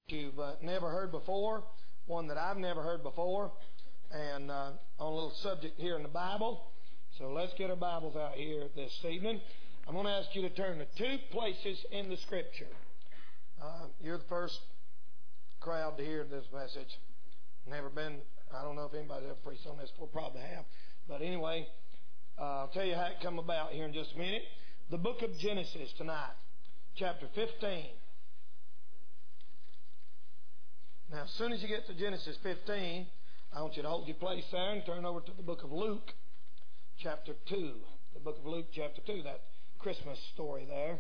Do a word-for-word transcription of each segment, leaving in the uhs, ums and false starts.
you've uh, never heard before, one that I've never heard before, and uh, on a little subject here in the Bible. So let's get our Bibles out here this evening. I'm going to ask you to turn to two places in the Scripture. Uh, you're the first crowd to hear this message. Never been, I don't know if anybody's ever preached on this before, probably have. But anyway, uh, I'll tell you how it come about here in just a minute. The book of Genesis tonight, chapter fifteen. Now, as soon as you get to Genesis fifteen, I want you to hold your place there and turn over to the book of Luke, chapter two. The book of Luke, chapter two, that Christmas story there.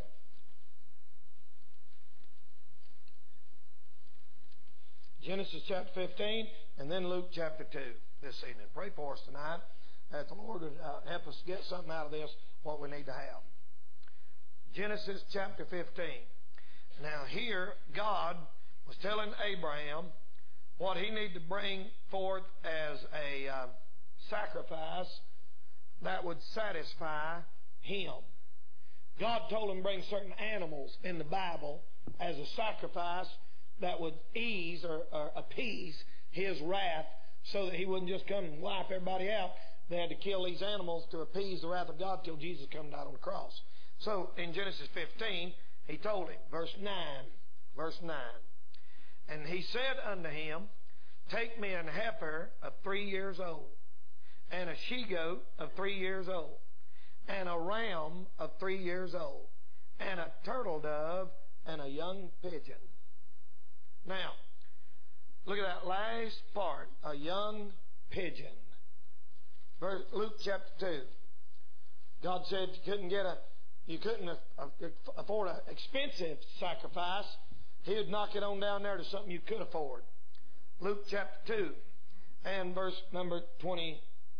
Genesis chapter fifteen, and then Luke chapter two this evening. Pray for us tonight that the Lord would uh, help us get something out of this, what we need to have. Genesis chapter fifteen. Now here, God was telling Abraham what he needed to bring forth as a uh, sacrifice that would satisfy him. God told him to bring certain animals in the Bible as a sacrifice that would ease or, or appease his wrath so that he wouldn't just come and wipe everybody out. They had to kill these animals to appease the wrath of God till Jesus come down on the cross. So in Genesis fifteen, he told him, verse nine, verse nine, and he said unto him, take me an heifer of three years old, and a she-goat of three years old, and a ram of three years old, and a turtle dove, and a young pigeon. Now, look at that last part, a young pigeon. Verse, Luke chapter two. God said you couldn't get a, you couldn't afford an expensive sacrifice. He would knock it on down there to something you could afford. Luke chapter two and verse number twenty-four.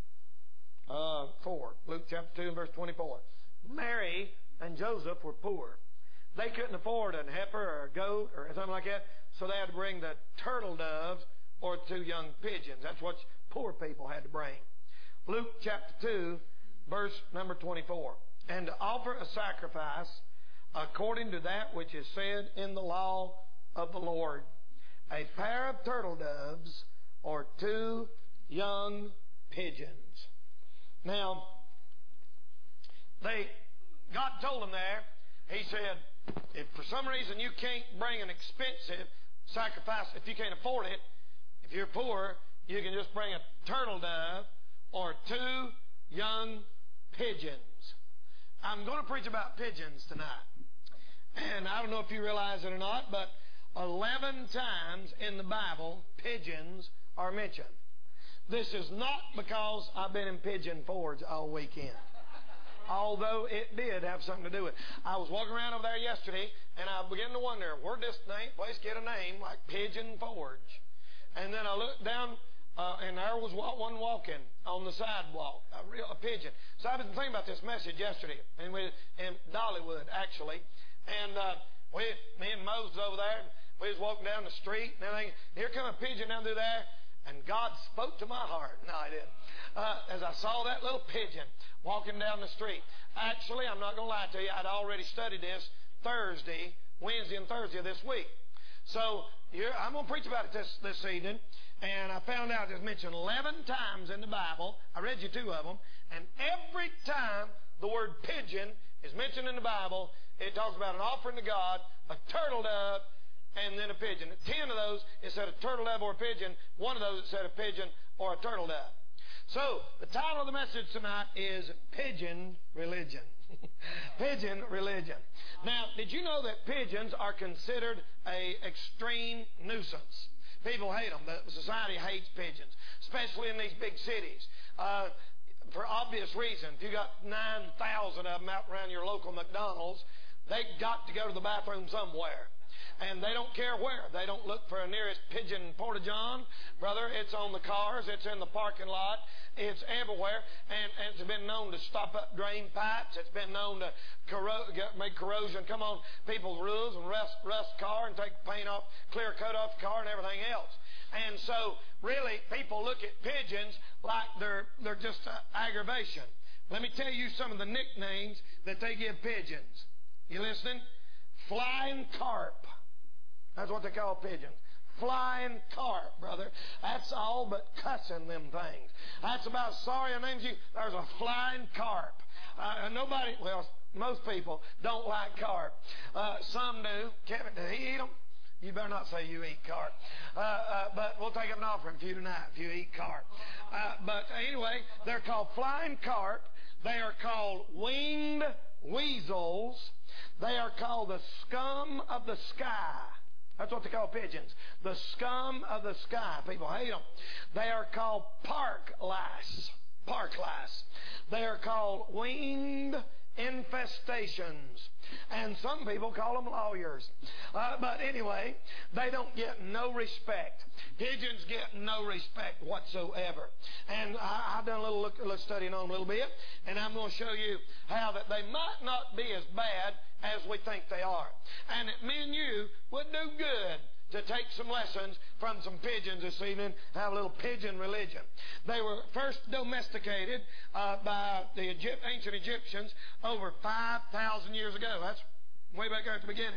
Luke chapter two and verse twenty-four. Mary and Joseph were poor. They couldn't afford a heifer or a goat or something like that, so they had to bring the turtle doves or two young pigeons. That's what poor people had to bring. Luke chapter two, verse number twenty-four. And to offer a sacrifice according to that which is said in the law of the Lord, a pair of turtle doves or two young pigeons. Now, they God told them there, he said, if for some reason you can't bring an expensive sacrifice, if you can't afford it, if you're poor, you can just bring a turtle dove or two young pigeons. I'm going to preach about pigeons tonight. And I don't know if you realize it or not, but eleven times in the Bible, pigeons are mentioned. This is not because I've been in pigeon forge all weekend, although it did have something to do with it. I was walking around over there yesterday, and I began to wonder, where'd this name, place get a name like Pigeon Forge? And then I looked down, uh, and there was one walking on the sidewalk, a real a pigeon. So I've been thinking about this message yesterday, and we in Dollywood actually. And uh, we, me and Moses over there, we was walking down the street and everything. Here come a pigeon down through there, and God spoke to my heart. No, I didn't. Uh, as I saw that little pigeon walking down the street. Actually, I'm not going to lie to you, I'd already studied this Thursday, Wednesday and Thursday of this week. So you're, I'm going to preach about it this, this evening. And I found out it's mentioned eleven times in the Bible. I read you two of them. And every time the word pigeon is mentioned in the Bible, it talks about an offering to God, a turtle dove, and then a pigeon. Ten of those, it said a turtle dove or a pigeon. One of those, it said a pigeon or a turtle dove. So, the title of the message tonight is Pigeon Religion. Pigeon Religion. Now, did you know that pigeons are considered an extreme nuisance? People hate them. The society hates pigeons, especially in these big cities. Uh, for obvious reason. If you got nine thousand of them out around your local McDonald's, they got to go to the bathroom somewhere. And they don't care where. They don't look for a nearest pigeon porta-john. Brother, it's on the cars. It's in the parking lot. It's everywhere. And, and it's been known to stop up drain pipes. It's been known to corro- make corrosion come on people's roofs and rust, rust car and take paint off, clear coat off the car and everything else. And so, really, people look at pigeons like they're, they're just uh, aggravation. Let me tell you some of the nicknames that they give pigeons. You listening? Flying carp. That's what they call pigeons. Flying carp, brother. That's all but cussing them things. That's about as sorry a name as you. There's a flying carp. Uh, nobody, well, most people don't like carp. Uh, some do. Kevin, did he eat them? You better not say you eat carp. Uh, uh, but we'll take up an offering for you tonight if you eat carp. Uh, but anyway, they're called flying carp. They are called winged weasels. They are called the scum of the sky. That's what they call pigeons. The scum of the sky. People hate them. They are called park lice. Park lice. They are called winged infestations. And some people call them lawyers. Uh, but anyway, they don't get no respect. Pigeons get no respect whatsoever. And I, I've done a little look, a little studying on them a little bit, and I'm going to show you how that they might not be as bad as we think they are. And that me and you would do good to take some lessons from some pigeons this evening, have a little pigeon religion. They were first domesticated uh, by the Egypt, ancient Egyptians over five thousand years ago. That's way back there at the beginning.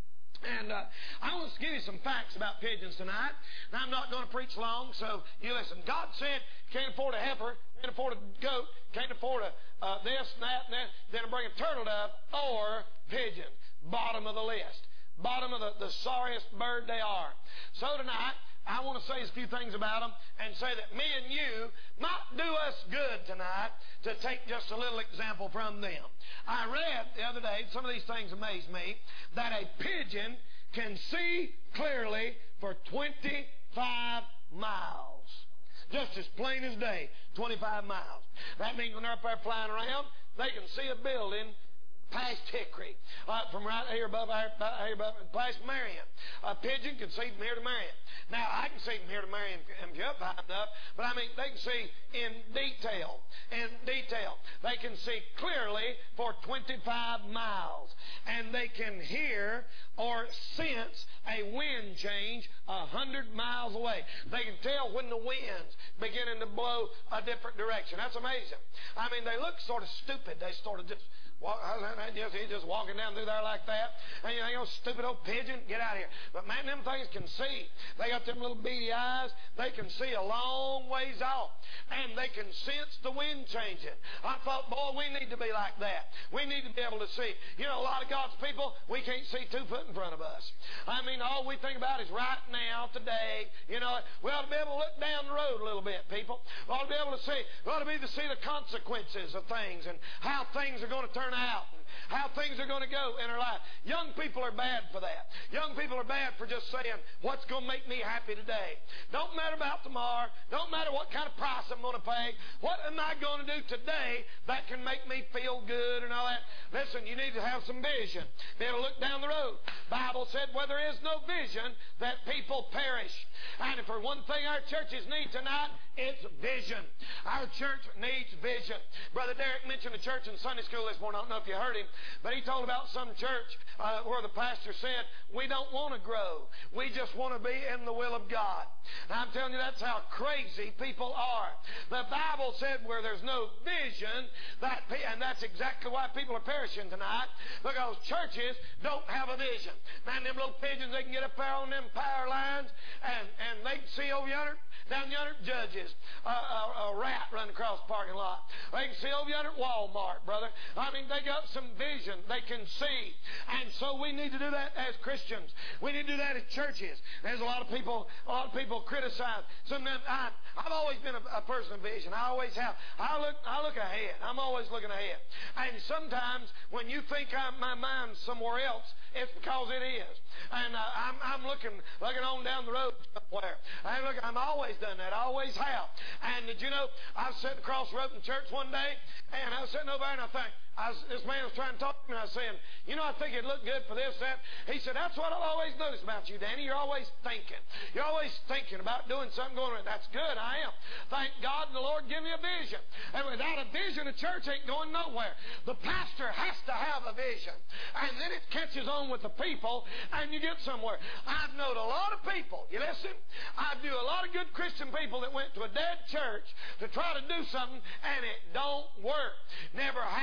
And uh, I want to give you some facts about pigeons tonight. Now, I'm not going to preach long, so you listen. God said, can't afford a heifer, can't afford a goat, can't afford a, uh, this and that and that. Then I bring a turtle dove or pigeon. Bottom of the list. Bottom of the, the sorriest bird they are. So tonight, I want to say a few things about them and say that me and you might do us good tonight to take just a little example from them. I read the other day, some of these things amazed me, that a pigeon can see clearly for twenty-five miles. Just as plain as day, twenty-five miles. That means when they're up there flying around, they can see a building past Hickory, uh, from right here above, here above, past Marion. A pigeon can see from here to Marion. Now, I can see from here to Marion if you're up high enough, but I mean, they can see in detail. In detail. They can see clearly for twenty-five miles. And they can hear or sense a wind change a hundred miles away. They can tell when the wind's beginning to blow a different direction. That's amazing. I mean, they look sort of stupid. They sort of just... Walk, just, he's just walking down through there like that. And you think, oh, stupid old pigeon, get out of here. But man, them things can see. They got them little beady eyes. They can see a long ways off. And they can sense the wind changing. I thought, boy, we need to be like that. We need to be able to see. You know, a lot of God's people, we can't see two foot in front of us. I mean, all we think about is right now, today. You know, we ought to be able to look down the road a little bit, people. We ought to be able to see, we ought to be able to see the consequences of things and how things are going to turn out and how things are going to go in our life. Young people are bad for that. Young people are bad for just saying, what's going to make me happy today? Don't matter about tomorrow. Don't matter what kind of price I'm going to pay. What am I going to do today that can make me feel good and all that? Listen, you need to have some vision. Be able to look down the road. Bible said, where there is no vision, that people perish. And if for one thing our churches need tonight, it's vision. Our church needs vision. Brother Derek mentioned a church in Sunday school this morning. I don't know if you heard him, but he told about some church uh, where the pastor said, we don't want to grow. We just want to be in the will of God. And I'm telling you, that's how crazy people are. The Bible said where there's no vision, that pe- and that's exactly why people are perishing tonight, because churches don't have a vision. Man, them little pigeons, they can get up there on them power lines, and, and they can see over yonder, down yonder, Judges, uh, a, a rat running across the parking lot. They can see over yonder at Walmart, brother. I mean, they got some vision. They can see. And so we need to do that as Christians. We need to do that as churches. There's a lot of people, a lot of people criticize. Sometimes I, I've always been a, a person of vision. I always have. I look, I look ahead. I'm always looking ahead. And sometimes when you think I'm, my mind's somewhere else, it's because it is. And uh, I'm, I'm looking, looking on down the road somewhere. I'm, looking, I'm always done that. I always have. And did you know, I was sitting across the road in church one day, and I was sitting over there, and I think, I was, this man was trying to talk to me, and I was saying, you know, I think it'd look good for this, that. He said, that's what I've always noticed about you, Danny. You're always thinking. You're always thinking about doing something going on. That's good, I am. Thank God and the Lord give me a vision. And without a vision, a church ain't going nowhere. The pastor has to have a vision. And then it catches on with the people, and you get somewhere. I've known a lot of people, you listen, I knew a lot of good Christian people that went to a dead church to try to do something, and it don't work. Never has worked.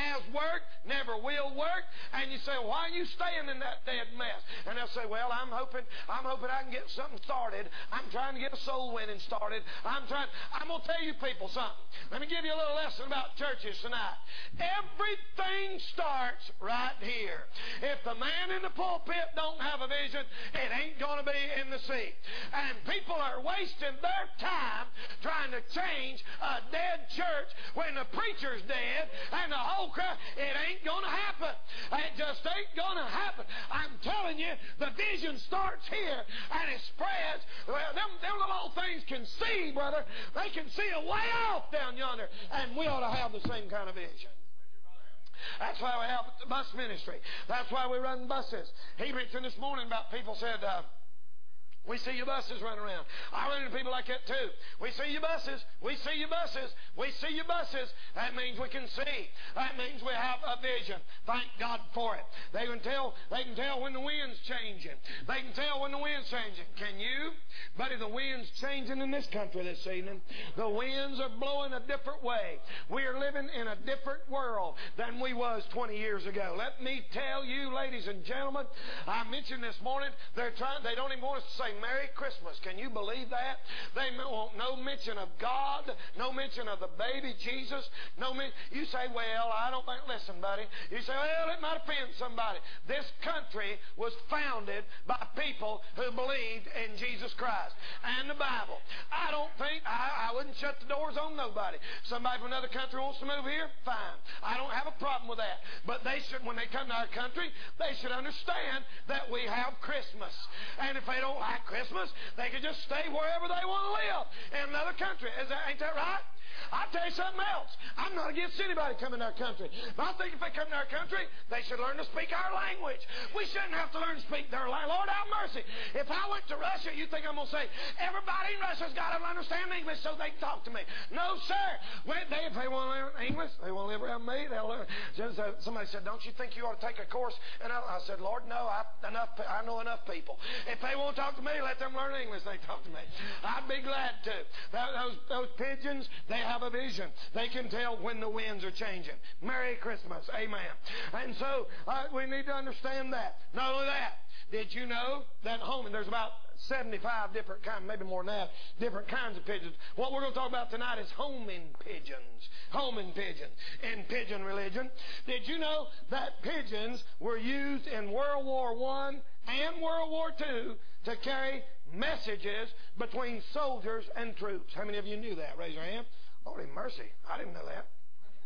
work, never will work. And you say, why are you staying in that dead mess? And they'll say, well, I'm hoping, I'm hoping I can get something started. I'm trying to get a soul winning started. I'm trying, I'm going to tell you people something. Let me give you a little lesson about churches tonight. Everything starts right here. If the man in the pulpit don't have a vision, it ain't going to be in the seat. And people are wasting their time trying to change a dead church when the preacher's dead and the whole crowd. It ain't going to happen. It just ain't going to happen. I'm telling you, the vision starts here and it spreads. Well, them, them little things can see, brother. They can see a way off down yonder, and we ought to have the same kind of vision. That's why we have the bus ministry. That's why we run buses. He mentioned this morning about people said, uh, we see your buses running around. I run into people like that too. We see your buses. We see your buses. We see your buses. That means we can see. That means we have a vision. Thank God for it. They can tell. They can tell when the wind's changing. They can tell when the wind's changing. Can you? Buddy, the wind's changing in this country this evening. The winds are blowing a different way. We are living in a different world than we was twenty years ago. Let me tell you, ladies and gentlemen, I mentioned this morning, they're trying. They don't even want us to say Merry Christmas. Can you believe that? They want no mention of God, no mention of the baby Jesus. No men- You say, well, I don't think, listen, buddy. You say, well, it might offend somebody. This country was founded by people who believed in Jesus Christ and the Bible. I don't think, I, I wouldn't shut the doors on nobody. Somebody from another country wants to move here, fine. I don't have a problem with that. But they should, when they come to our country, they should understand that we have Christmas. And if they don't like Christmas, they can just stay wherever they want to live in another country. Is that, ain't that right? I'll tell you something else. I'm not against anybody coming to our country. But I think if they come to our country, they should learn to speak our language. We shouldn't have to learn to speak their language. Lord, have mercy. If I went to Russia, you think I'm going to say, everybody in Russia's got to understand English so they can talk to me. No, sir. When they, if they want to learn English, they want to live around me, they'll learn. Somebody said, don't you think you ought to take a course? And I, I said, Lord, no, I, enough, I know enough people. If they won't talk to me, let them learn English. They talk to me. I'd be glad to. Those, those pigeons, they have a vision. They can tell when the winds are changing. Merry Christmas. Amen. And so uh, we need to understand that. Not only that, did you know that homing, there's about seventy-five different kinds, maybe more than that, different kinds of pigeons. What we're going to talk about tonight is homing pigeons. Homing pigeons in pigeon religion. Did you know that pigeons were used in World War One and World War Two to carry messages between soldiers and troops? How many of you knew that? Raise your hand. Holy mercy. I didn't know that.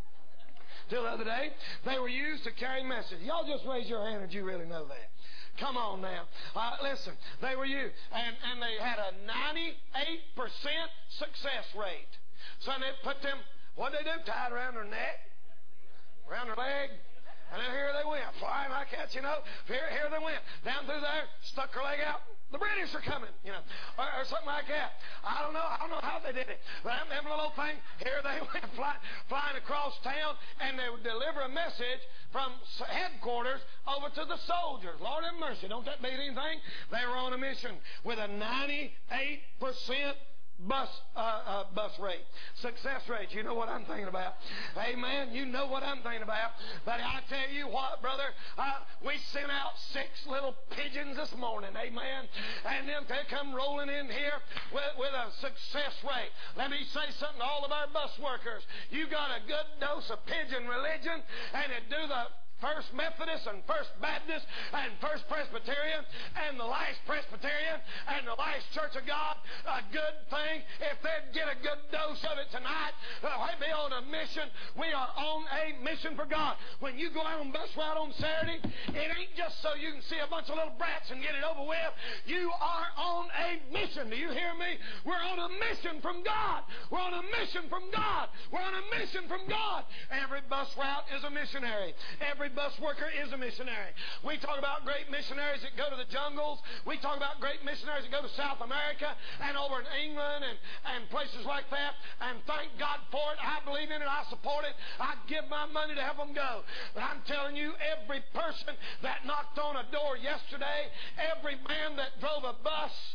Till the other day, they were used to carry messages. Y'all just raise your hand if you really know that. Come on now. Uh, listen, they were used. And, and they had a ninety-eight percent success rate. So they put them, what did they do? Tied around their neck, around their leg. And then here they went, flying like that, you know. Here, here they went. Down through there, stuck her leg out. The British are coming, you know, or, or something like that. I don't know. I don't know how they did it. But I'm having a little thing. Here they went fly, flying across town, and they would deliver a message from headquarters over to the soldiers. Lord have mercy. Don't that mean anything? They were on a mission with a ninety-eight percent Bus uh, uh, bus rate, success rate. You know what I'm thinking about. Amen. You know what I'm thinking about. But I tell you what, brother, uh, we sent out six little pigeons this morning. Amen. And then they come rolling in here with, with a success rate. Let me say something to all of our bus workers. You got a good dose of pigeon religion, and it do the First Methodist and First Baptist and First Presbyterian and the last Presbyterian and the last Church of God a good thing. If they'd get a good dose of it tonight, they'd be on a mission. We are on a mission for God. When you go out on bus route on Saturday, it ain't just so you can see a bunch of little brats and get it over with. You are on a mission. Do you hear me? We're on a mission from God. We're on a mission from God. We're on a mission from God. Every bus route is a missionary. Every bus worker is a missionary. We talk about great missionaries that go to the jungles. We talk about great missionaries that go to South America and over in England and, and places like that. And thank God for it. I believe in it. I support it. I give my money to help them go. But I'm telling you, every person that knocked on a door yesterday, every man that drove a bus,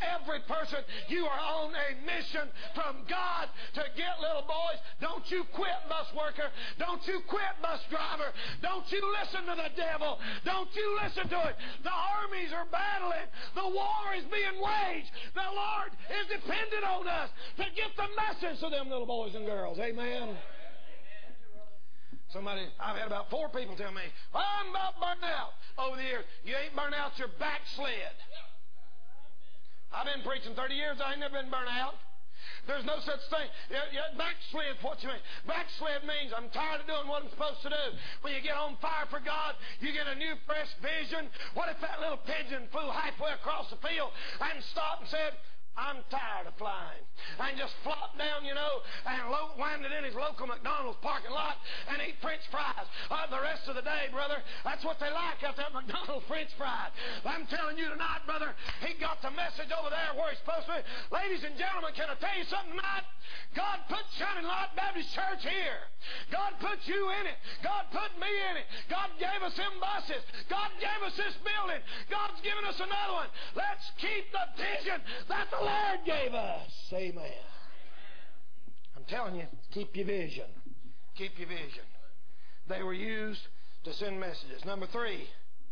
every person, you are on a mission from God to get little boys. Don't you quit, bus worker. Don't you quit, bus driver. Don't you listen to the devil. Don't you listen to it. The armies are battling. The war is being waged. The Lord is dependent on us to get the message to them little boys and girls. Amen. Somebody, I've had about four people tell me, well, I'm about burnt out over the years. You ain't burnt out, you're backslid. I've been preaching thirty years, I ain't never been burnt out. There's no such thing. Backslid, what you mean? Backslid means I'm tired of doing what I'm supposed to do. When you get on fire for God, you get a new, fresh vision. What if that little pigeon flew halfway across the field and stopped and said, I'm tired of flying. And just flopped down, you know, and lo- landed in his local McDonald's parking lot and ate French fries uh, the rest of the day, brother. That's what they like out there at McDonald's, French fries. I'm telling you tonight, brother, he got the message over there where he's supposed to be. Ladies and gentlemen, can I tell you something tonight? God put Shining Light Baptist Church here. God put you in it. God put me in it. God gave us them buses. God gave us this building. God's given us another one. Let's keep the vision that the Lord gave us. Amen. I'm telling you, keep your vision. Keep your vision. They were used to send messages. Number three,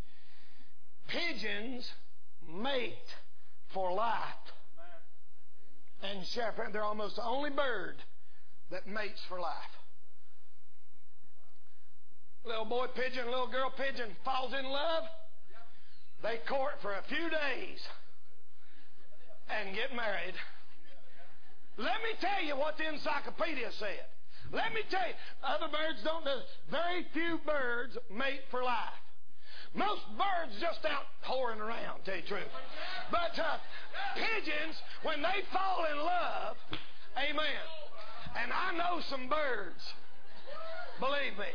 pigeons mate for life and share. They're almost the only bird that mates for life. Little boy pigeon, little girl pigeon falls in love. They court for a few days and get married. Let me tell you what the encyclopedia said. Let me tell you, other birds don't do it. Very few birds mate for life. Most birds just out whoring around, tell you the truth. But uh, pigeons, when they fall in love, amen. And I know some birds, believe me.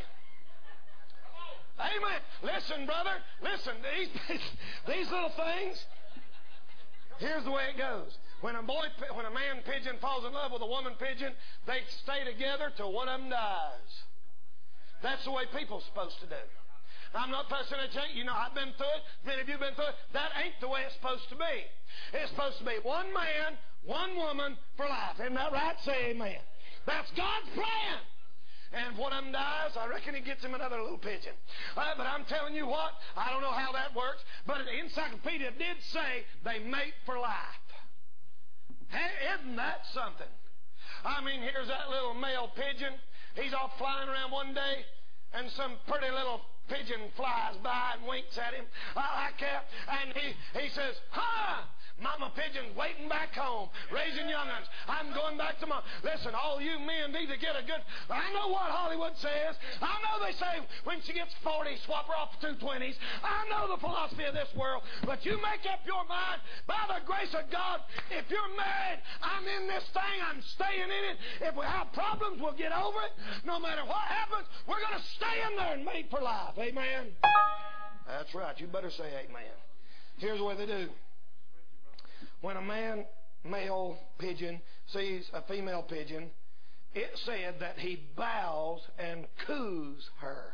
Amen. Listen, brother, listen, these, these little things, here's the way it goes. When a boy, when a man pigeon falls in love with a woman pigeon, they stay together till one of them dies. That's the way people are supposed to do. I'm not fussing at you. You know, I've been through it. Many of you have been through it. That ain't the way it's supposed to be. It's supposed to be one man, one woman for life. Isn't that right? Say amen. That's God's plan. And if one of them dies, I reckon he gets him another little pigeon. Uh, but I'm telling you what, I don't know how that works, but the encyclopedia did say they mate for life. Hey, isn't that something? I mean, here's that little male pigeon. He's off flying around one day, and some pretty little pigeon flies by and winks at him. I like that. And he, he says, huh? Mama pigeon's waiting back home, raising young'uns. I'm going back to mom. Listen, all you men need to get a good... I know what Hollywood says. I know they say when she gets forty, swap her off for two twenties. I know the philosophy of this world. But you make up your mind, by the grace of God, if you're married, I'm in this thing, I'm staying in it. If we have problems, we'll get over it. No matter what happens, we're going to stay in there and mate for life. Amen? That's right. You better say amen. Here's what they do. When a man, male pigeon, sees a female pigeon, it said that he bows and coos her.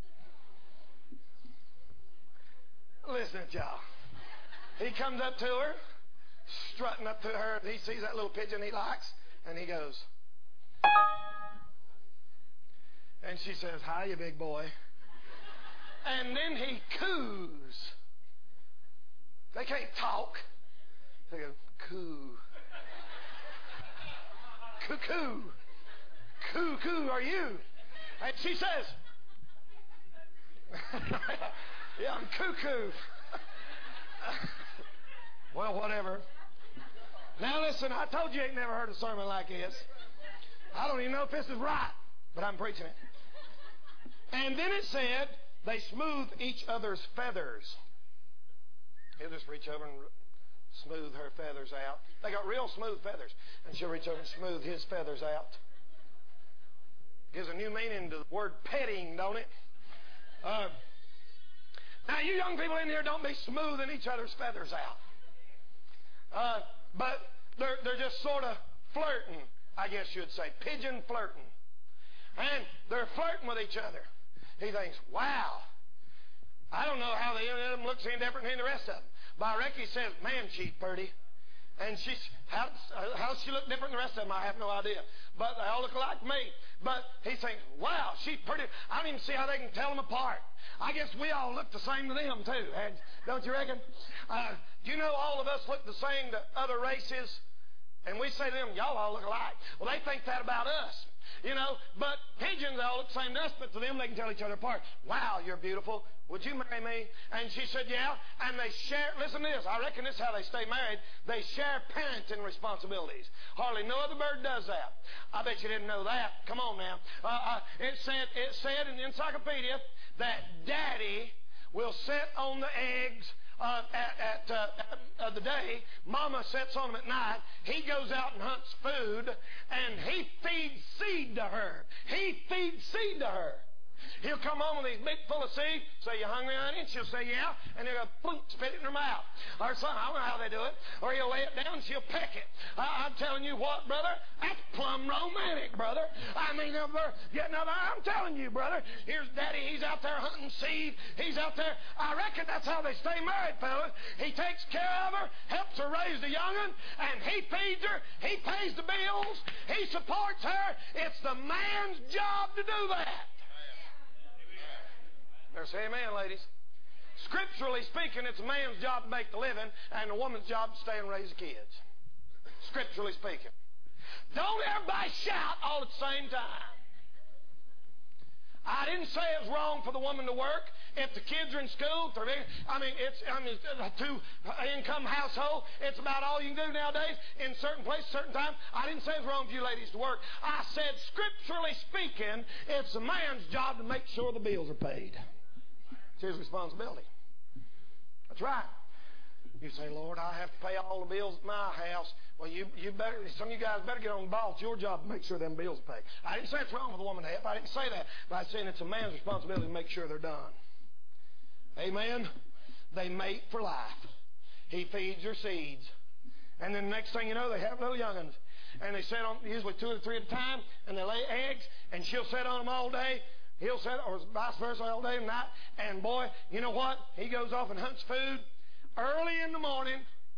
Listen to y'all. He comes up to her, strutting up to her. He sees that little pigeon he likes, and he goes. And she says, hi, you big boy. And then he coos. They can't talk. They go, coo. Cuckoo. Cuckoo, are you? And she says, yeah, I'm cuckoo. Well, whatever. Now listen, I told you you ain't never heard a sermon like this. I don't even know if this is right, but I'm preaching it. And then it said, they smooth each other's feathers. He'll just reach over and smooth her feathers out. They got real smooth feathers. And she'll reach over and smooth his feathers out. Gives a new meaning to the word petting, don't it? Uh, now, you young people in here, don't be smoothing each other's feathers out. Uh, but they're, they're just sort of flirting, I guess you'd say. Pigeon flirting. And they're flirting with each other. He thinks, wow, I don't know how the end of them looks any different than the rest of them. But I reckon he says, man, she's pretty. And she's, how, how does she look different than the rest of them? I have no idea. But they all look like me. But he's thinking, wow, she's pretty. I don't even see how they can tell them apart. I guess we all look the same to them, too. Don't you reckon? Uh, do you know all of us look the same to other races? And we say to them, y'all all look alike. Well, they think that about us. You know, but pigeons all look the same to us, but to them they can tell each other apart. Wow, you're beautiful. Would you marry me? And she said, yeah. And they share, listen to this, I reckon this is how they stay married. They share parenting responsibilities. Hardly no other bird does that. I bet you didn't know that. Come on now. Uh, uh, it said, it said in the encyclopedia that daddy will sit on the eggs Uh, at, at uh, uh, the day. Mama sits on them at night. He goes out and hunts food, and he feeds seed to her. He feeds seed to her. He'll come home with these big full of seed, say, you hungry, honey? And she'll say, yeah. And he'll go, plunk, spit it in her mouth. Or something. I don't know how they do it. Or he'll lay it down and she'll peck it. I, I'm telling you what, brother, that's plumb romantic, brother. I mean, yeah, no, I'm telling you, brother, here's daddy, he's out there hunting seed. He's out there. I reckon that's how they stay married, fellas. He takes care of her, helps her raise the young'un, and he feeds her. He pays the bills. He supports her. It's the man's job to do that. Better say amen, ladies. Scripturally speaking, it's a man's job to make the living and a woman's job to stay and raise the kids. Scripturally speaking. Don't everybody shout all at the same time. I didn't say it was wrong for the woman to work. If the kids are in school, they're, I mean, it's I mean, a two-income household. It's about all you can do nowadays in certain places, certain times. I didn't say it was wrong for you ladies to work. I said, scripturally speaking, it's a man's job to make sure the bills are paid. It's his responsibility. That's right. You say, Lord, I have to pay all the bills at my house. Well, you you better. Some of you guys better get on the ball. It's your job to make sure them bills are paid. I didn't say it's wrong for the woman to help. I didn't say that. But I'm saying it's a man's responsibility to make sure they're done. Amen? They mate for life. He feeds her seeds. And then the next thing you know, they have little young'uns. And they sit on, usually two or three at a time, and they lay eggs, and she'll sit on them all day. He'll sit, or vice versa, all day and night. And boy, you know what? He goes off and hunts food early in the morning.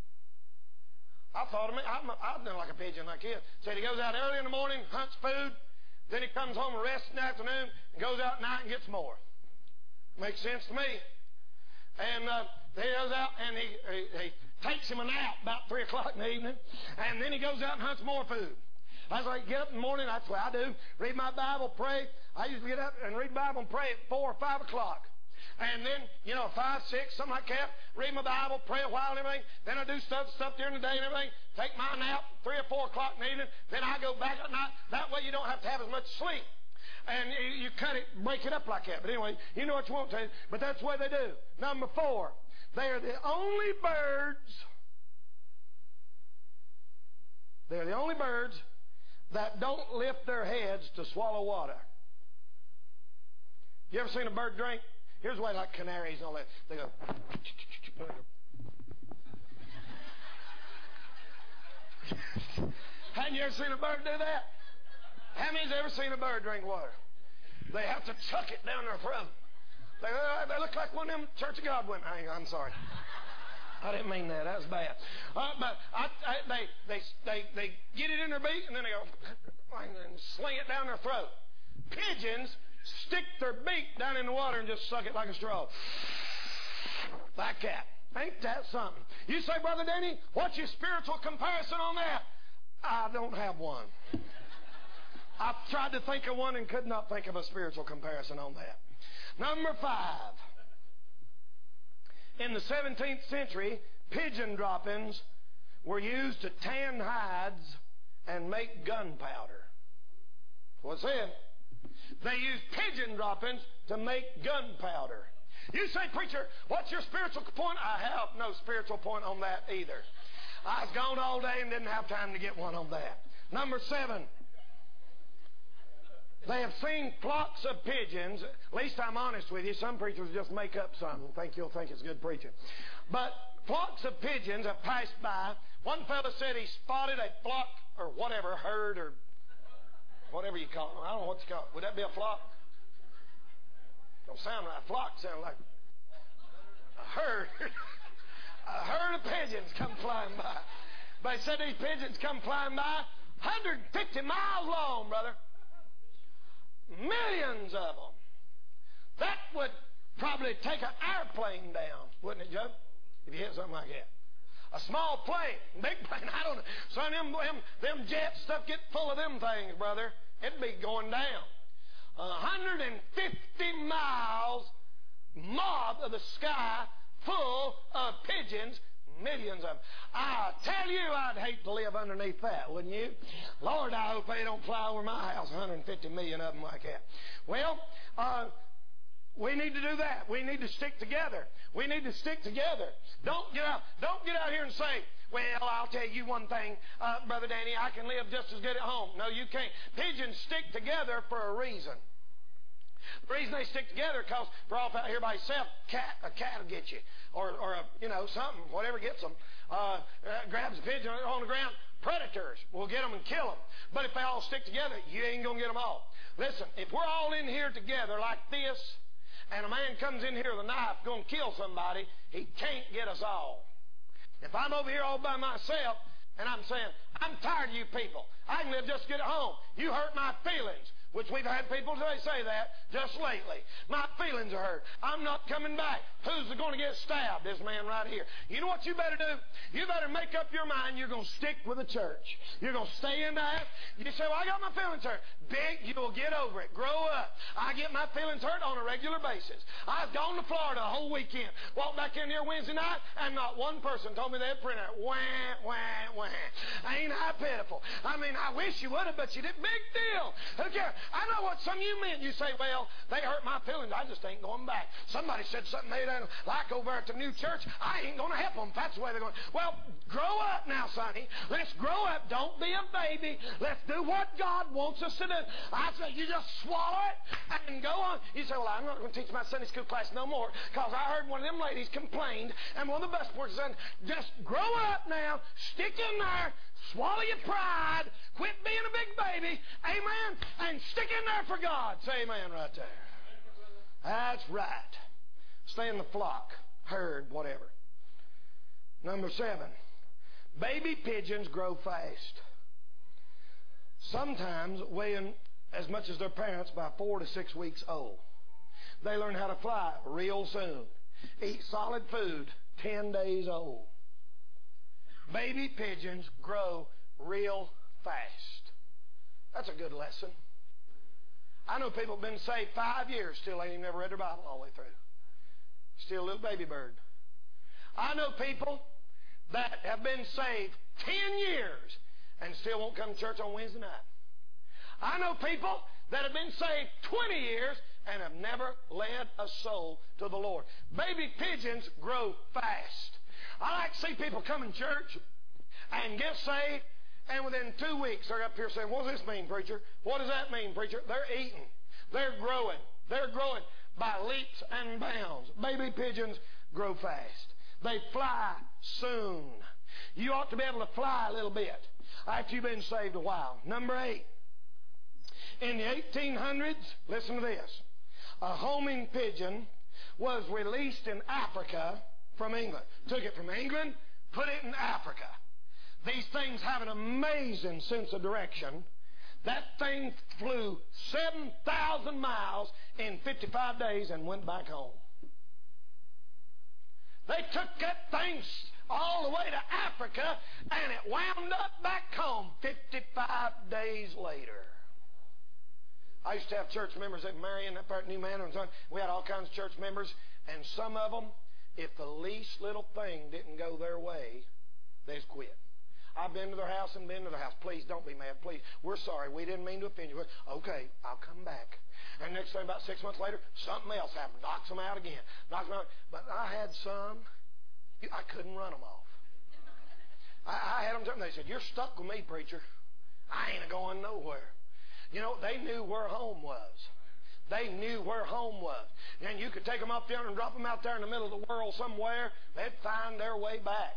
I thought of me. I've done like a pigeon like his. Said he goes out early in the morning, hunts food. Then he comes home and rests in the afternoon, and goes out at night and gets more. Makes sense to me. And uh, he goes out and he, he, he takes him a nap about three o'clock in the evening, and then he goes out and hunts more food. I was like, get up in the morning. That's what I do. Read my Bible, pray. I usually get up and read the Bible and pray at four or five o'clock. And then, you know, five, six, something like that. Read my Bible, pray a while and everything. Then I do stuff, stuff during the day and everything. Take my nap, three or four o'clock in the evening. Then I go back at night. That way you don't have to have as much sleep. And you, you cut it, break it up like that. But anyway, you know what you want to. But that's what they do. Number four, they are the only birds. They're the only birds that don't lift their heads to swallow water. You ever seen a bird drink? Here's the way, like canaries and all that. They go. Hadn't you ever seen a bird do that? How many's ever seen a bird drink water? They have to chuck it down their throat. They, they look like one of them Church of God women. I, I'm sorry. I didn't mean that. That was bad. Uh, but I, I, they, they, they, they get it in their beak and then they go and sling it down their throat. Pigeons stick their beak down in the water and just suck it like a straw. Like that. Ain't that something? You say, Brother Danny, what's your spiritual comparison on that? I don't have one. I've tried to think of one and could not think of a spiritual comparison on that. Number five. In the seventeenth century, pigeon droppings were used to tan hides and make gunpowder. What's that? They used pigeon droppings to make gunpowder. You say, preacher, what's your spiritual point? I have no spiritual point on that either. I was gone all day and didn't have time to get one on that. Number seven. They have seen flocks of pigeons. At least I'm honest with you. Some preachers just make up something. Think you'll think it's good preaching. But flocks of pigeons have passed by. One fellow said he spotted a flock or whatever, herd or whatever you call it. I don't know what you call it. Would that be a flock? Don't sound right. Flock sound like a herd. A herd of pigeons come flying by. But he said these pigeons come flying by, one hundred fifty miles long, brother. Millions of them. That would probably take an airplane down, wouldn't it, Joe? If you hit something like that. A small plane, big plane, I don't know. Son, them, them, them jet stuff get full of them things, brother. It'd be going down. one hundred fifty miles mob of the sky full of pigeons, millions of them. I tell you, I'd hate to live underneath that, wouldn't you? Lord, I hope they don't fly over my house, one hundred fifty million of them like that. Well, uh, we need to do that. We need to stick together. We need to stick together. Don't get out, don't get out here and say, well, I'll tell you one thing, uh, Brother Danny, I can live just as good at home. No, you can't. Pigeons stick together for a reason. The reason they stick together is because if they're off out here by yourself, cat, a cat will get you. Or, or a, you know, something, whatever gets them. Uh, uh, grabs a pigeon on the ground. Predators will get them and kill them. But if they all stick together, you ain't going to get them all. Listen, if we're all in here together like this, and a man comes in here with a knife going to kill somebody, he can't get us all. If I'm over here all by myself, and I'm saying, I'm tired of you people. I can live just good at home. You hurt my feelings. Which we've had people say, say that just lately. My feelings are hurt. I'm not coming back. Who's going to get stabbed? This man right here. You know what you better do? You better make up your mind you're going to stick with the church. You're going to stay in that. You say, well, I got my feelings hurt. Big, you'll get over it. Grow up. I get my feelings hurt on a regular basis. I've gone to Florida a whole weekend. Walked back in here Wednesday night, and not one person told me they'd print out. Wah, wah, wah. Ain't I pitiful? I mean, I wish you would have, but you didn't. Big deal. Who cares? I know what some of you meant. You say, well, they hurt my feelings. I just ain't going back. Somebody said something they didn't like over at the new church. I ain't going to help them if that's the way they're going. Well, grow up now, sonny. Let's grow up. Don't be a baby. Let's do what God wants us to do. I say, you just swallow it and go on. You say, well, I'm not going to teach my Sunday school class no more because I heard one of them ladies complained, and one of the bus boys said, just grow up now. Stick in there. Swallow your pride. Quit being a big baby. Amen. And stick in there for God. Say amen right there. That's right. Stay in the flock, herd, whatever. Number seven. Baby pigeons grow fast. Sometimes weighing as much as their parents by four to six weeks old. They learn how to fly real soon. Eat solid food ten days old. Baby pigeons grow real fast. That's a good lesson. I know people have been saved five years, still ain't even never read their Bible all the way through. Still a little baby bird. I know people that have been saved ten years and still won't come to church on Wednesday night. I know people that have been saved twenty years and have never led a soul to the Lord. Baby pigeons grow fast. I like to see people come in church and get saved, and within two weeks they're up here saying, what does this mean, preacher? What does that mean, preacher? They're eating. They're growing. They're growing by leaps and bounds. Baby pigeons grow fast. They fly soon. You ought to be able to fly a little bit after you've been saved a while. Number eight. In the eighteen hundreds, listen to this. A homing pigeon was released in Africa from England. Took it from England, put it in Africa. These things have an amazing sense of direction. That thing flew seven thousand miles in fifty-five days and went back home. They took that thing all the way to Africa and it wound up back home fifty-five days later. I used to have church members at Marion, up there at New Manor and Son. We had all kinds of church members, and some of them, if the least little thing didn't go their way, they just quit. I've been to their house and been to their house. Please don't be mad. Please, we're sorry. We didn't mean to offend you. Okay, I'll come back. And next thing, about six months later, something else happened. Knocks them out again. Knocks them out. But I had some, I couldn't run them off. I, I had them, they said, you're stuck with me, preacher. I ain't going nowhere. You know, they knew where home was. They knew where home was. And you could take them up there and drop them out there in the middle of the world somewhere. They'd find their way back.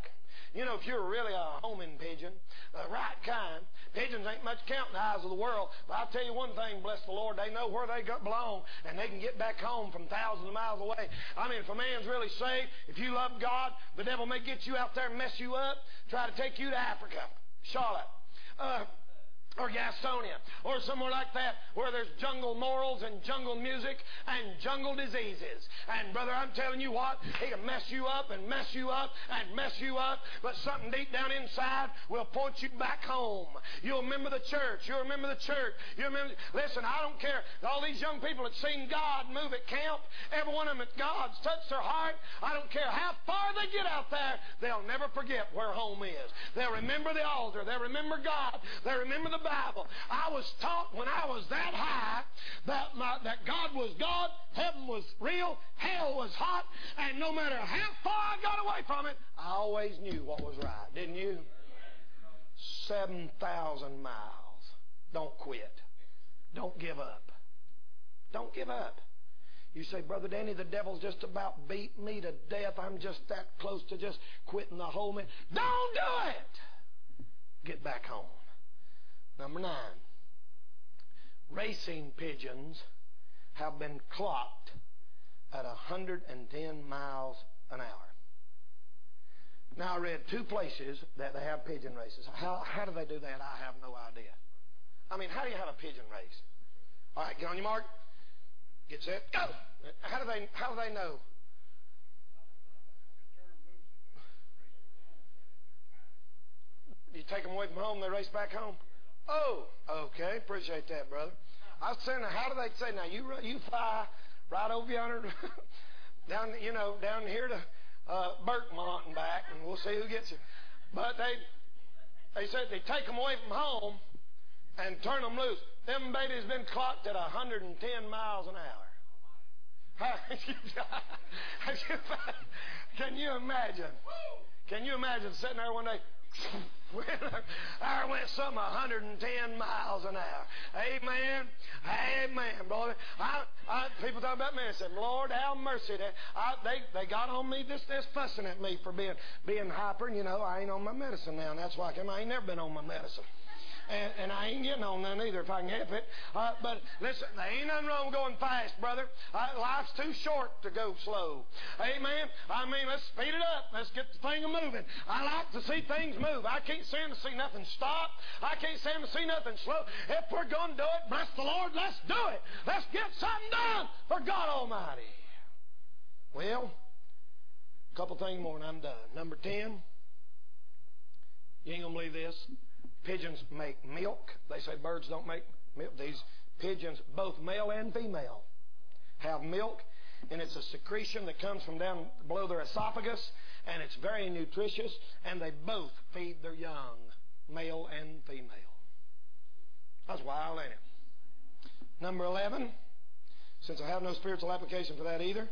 You know, if you're really a homing pigeon, the right kind, pigeons ain't much count in the eyes of the world. But I'll tell you one thing, bless the Lord, they know where they belong, and they can get back home from thousands of miles away. I mean, if a man's really saved, if you love God, the devil may get you out there and mess you up, try to take you to Africa, Charlotte, uh, or Gastonia, or somewhere like that, where there's jungle morals and jungle music and jungle diseases. And brother, I'm telling you what, he can mess you up and mess you up and mess you up, but something deep down inside will point you back home. You'll remember the church. You'll remember the church. You remember. Listen, I don't care. All these young people that seen God move at camp, every one of them that God's touched their heart. I don't care how far they get out there, they'll never forget where home is. They'll remember the altar. They'll remember God. They'll remember the Bible. I was taught when I was that high that my, that God was God, heaven was real, hell was hot, and no matter how far I got away from it, I always knew what was right. Didn't you? seven thousand miles. Don't quit. Don't give up. Don't give up. You say, Brother Danny, the devil's just about beat me to death. I'm just that close to just quitting the whole man. Don't do it. Get back home. Number nine, racing pigeons have been clocked at one hundred ten miles an hour. Now, I read two places that they have pigeon races. How, how do they do that? I have no idea. I mean, how do you have a pigeon race? All right, get on your mark. Get set. Go! How do they, how do they know? You take them away from home, they race back home? Oh, okay. Appreciate that, brother. I was saying, how do they say, now you you fly right over yonder, down, you know, down here to uh, Burkmont and back, and we'll see who gets you. But they they said they take them away from home and turn them loose. Them babies been clocked at one hundred ten miles an hour. Can you imagine? Can you imagine sitting there one day? I went some one hundred ten miles an hour. Amen. Amen, brother. I, I, people talk about me and said, Lord, have mercy. They, I, they, they got on me, this, this fussing at me for being, being hyper. And, you know, I ain't on my medicine now, and that's why I came. I ain't never been on my medicine. And, and I ain't getting on none either if I can help it. Uh, but listen, there ain't nothing wrong with going fast, brother. Uh, life's too short to go slow. Amen. I mean, let's speed it up. Let's get the thing moving. I like to see things move. I can't stand to see nothing stop. I can't stand to see nothing slow. If we're going to do it, bless the Lord, let's do it. Let's get something done for God Almighty. Well, a couple things more and I'm done. Number ten, you ain't going to believe this. Pigeons make milk. They say birds don't make milk. These pigeons, both male and female, have milk, and it's a secretion that comes from down below their esophagus, and it's very nutritious, and they both feed their young, male and female. That's wild, ain't it? Number eleven, since I have no spiritual application for that either,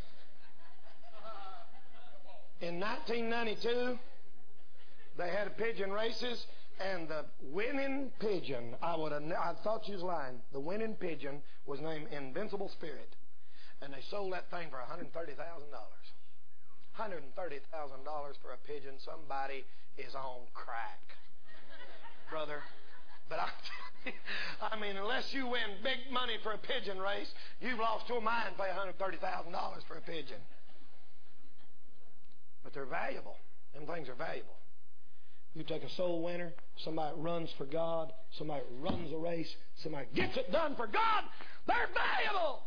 in nineteen ninety-two, they had pigeon races. And the winning pigeon, I would have, I thought you was lying. The winning pigeon was named Invincible Spirit. And they sold that thing for one hundred thirty thousand dollars. one hundred thirty thousand dollars for a pigeon. Somebody is on crack, brother. But I, I mean, unless you win big money for a pigeon race, you've lost your mind to pay one hundred thirty thousand dollars for a pigeon. But they're valuable. Them things are valuable. You take a soul winner, somebody runs for God, somebody runs a race, somebody gets it done for God, they're valuable.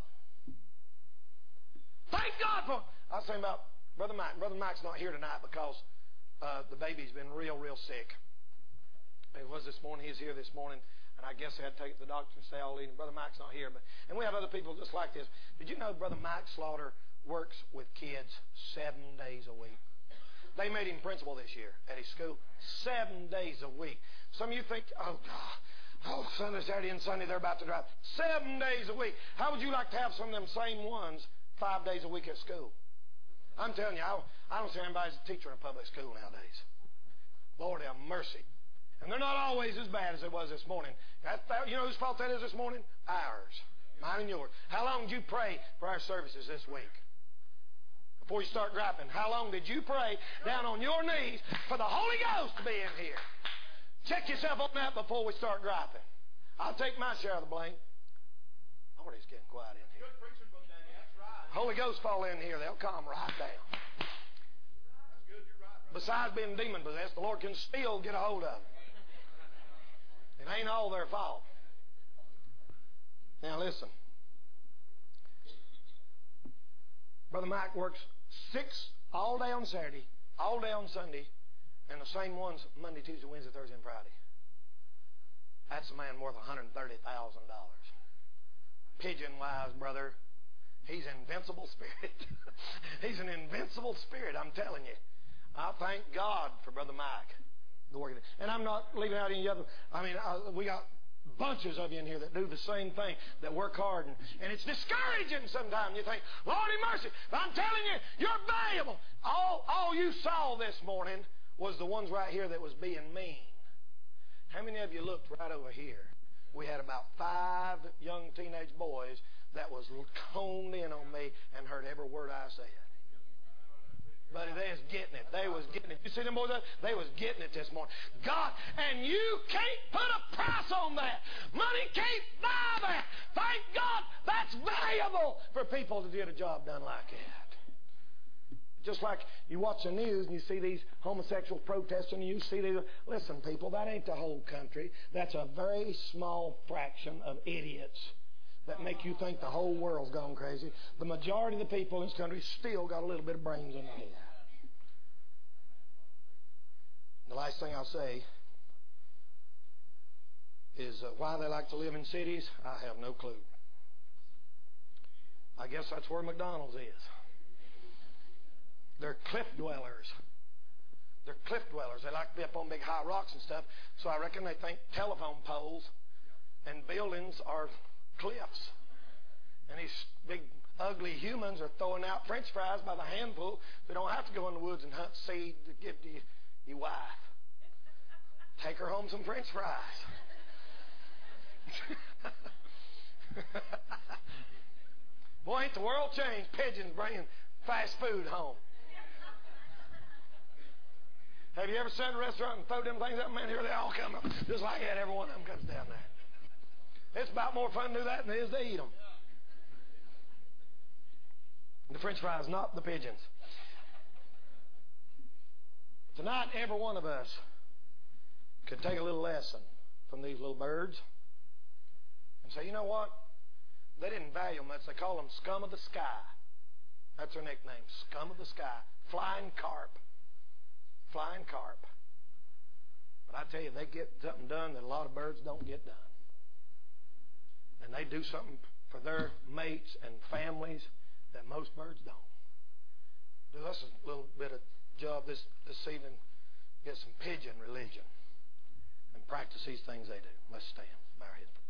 Thank God for it. I was saying about Brother Mike. Brother Mike's not here tonight because uh, the baby's been real, real sick. It was this morning. He's here this morning, and I guess they had to take it to the doctor and say all evening. Brother Mike's not here, but and we have other people just like this. Did you know Brother Mike Slaughter works with kids seven days a week? They made him principal this year at his school. Seven days a week. Some of you think, oh, God, oh, Sunday, Saturday, and Sunday, they're about to drive. Seven days a week. How would you like to have some of them same ones five days a week at school? I'm telling you, I, I don't see anybody as a teacher in a public school nowadays. Lord have mercy. And they're not always as bad as it was this morning. That, that, you know whose fault that is this morning? Ours. Mine and yours. How long did you pray for our services this week? before you start griping? How long did you pray down on your knees for the Holy Ghost to be in here? Check yourself on that before we start griping. I'll take my share of the blame. Lord, it's getting quiet in here. Holy Ghost fall in here, they'll calm right down. Besides being demon possessed, the Lord can still get a hold of them. It ain't all their fault. Now listen. Brother Mike works six all day on Saturday, all day on Sunday, and the same ones Monday, Tuesday, Wednesday, Thursday, and Friday. That's a man worth one hundred thirty thousand dollars. Pigeon-wise, brother, he's an invincible spirit. He's an invincible spirit, I'm telling you. I thank God for Brother Mike. The work. And I'm not leaving out any other. I mean, I, we got bunches of you in here that do the same thing, that work hard. And, and it's discouraging sometimes. You think, Lordy mercy, I'm telling you, you're valuable. All, all you saw this morning was the ones right here that was being mean. How many of you looked right over here? We had about five young teenage boys that was honed in on me and heard every word I said. Buddy, they was getting it. They was getting it. You see them boys? They was getting it this morning. God, and you can't put a price on that. Money can't buy that. Thank God that's valuable for people to get a job done like that. Just like you watch the news and you see these homosexuals protesting and you see these. Listen, people, that ain't the whole country. That's a very small fraction of idiots that make you think the whole world's gone crazy. The majority of the people in this country still got a little bit of brains in their head. The last thing I'll say is uh, why they like to live in cities, I have no clue. I guess that's where McDonald's is. They're cliff dwellers. They're cliff dwellers. They like to be up on big high rocks and stuff. So I reckon they think telephone poles and buildings are cliffs. And these big ugly humans are throwing out French fries by the handful. They don't have to go in the woods and hunt seed to give to your wife. Take her home some French fries. Boy, ain't the world changed. Pigeons bringing fast food home. Have you ever sat in a restaurant and throw them things up? Man, here they all come up. Just like that, every one of them comes down there. It's about more fun to do that than it is to eat them. The French fries, not the pigeons. Tonight, every one of us could take a little lesson from these little birds and say, you know what? They didn't value much. They call them scum of the sky. That's their nickname, scum of the sky. Flying carp. Flying carp. But I tell you, they get something done that a lot of birds don't get done. And they do something for their mates and families that most birds don't. Do us a little bit of job this, this evening. Get some pigeon religion and practice these things they do. Let's stand. Bow our heads.